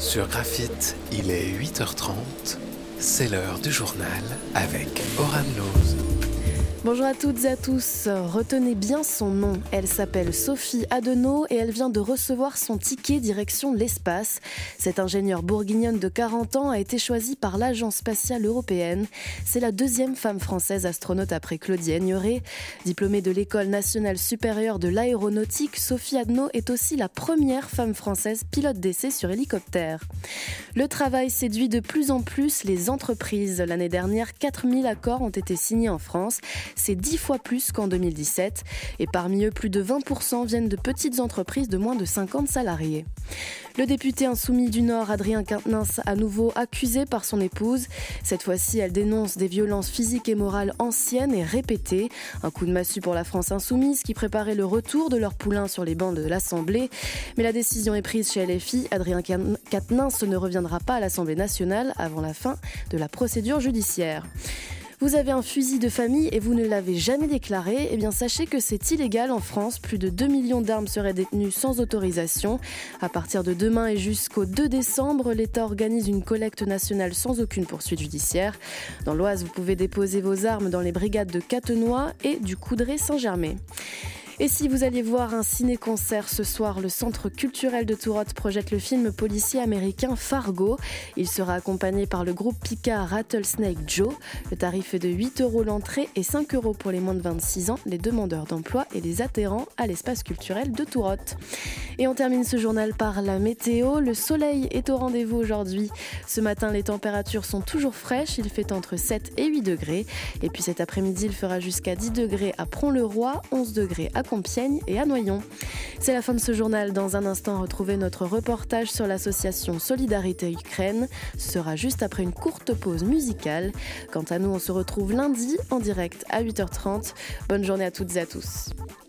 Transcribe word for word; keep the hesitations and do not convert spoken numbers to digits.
Sur Graphite, il est huit heures trente, c'est l'heure du journal avec Oran Loz. Bonjour à toutes et à tous, retenez bien son nom, elle s'appelle Sophie Adenau et elle vient de recevoir son ticket direction l'espace. Cette ingénieure bourguignonne de quarante ans a été choisie par l'Agence spatiale européenne. C'est la deuxième femme française astronaute après Claudie Aigneret. Diplômée de l'École nationale supérieure de l'aéronautique, Sophie Adenau est aussi la première femme française pilote d'essai sur hélicoptère. Le travail séduit de plus en plus les entreprises. L'année dernière, quatre mille accords ont été signés en France. C'est dix fois plus qu'en deux mille dix-sept. Et parmi eux, plus de vingt pour cent viennent de petites entreprises de moins de cinquante salariés. Le député insoumis du Nord, Adrien Quatennens, à nouveau accusé par son épouse. Cette fois-ci, elle dénonce des violences physiques et morales anciennes et répétées. Un coup de massue pour la France insoumise qui préparait le retour de leur poulain sur les bancs de l'Assemblée. Mais la décision est prise chez L F I. Adrien Quatennens ne reviendra pas à l'Assemblée nationale avant la fin de la procédure judiciaire. Vous avez un fusil de famille et vous ne l'avez jamais déclaré, eh bien sachez que c'est illégal en France. Plus de deux millions d'armes seraient détenues sans autorisation. À partir de demain et jusqu'au deux décembre, l'État organise une collecte nationale sans aucune poursuite judiciaire. Dans l'Oise, vous pouvez déposer vos armes dans les brigades de Catenois et du Coudray-Saint-Germain. Et si vous alliez voir un ciné-concert ce soir, le Centre culturel de Tourotte projette le film policier américain Fargo. Il sera accompagné par le groupe Picard Rattlesnake Joe. Le tarif est de huit euros l'entrée et cinq euros pour les moins de vingt-six ans, les demandeurs d'emploi et les adhérents à l'espace culturel de Tourotte. Et on termine ce journal par la météo. Le soleil est au rendez-vous aujourd'hui. Ce matin, les températures sont toujours fraîches. Il fait entre sept et huit degrés. Et puis cet après-midi, il fera jusqu'à dix degrés à Pront-le-Roi, onze degrés à Compiègne et à Noyon. C'est la fin de ce journal. Dans un instant, retrouvez notre reportage sur l'association Solidarité Ukraine. Ce sera juste après une courte pause musicale. Quant à nous, on se retrouve lundi en direct à huit heures trente. Bonne journée à toutes et à tous.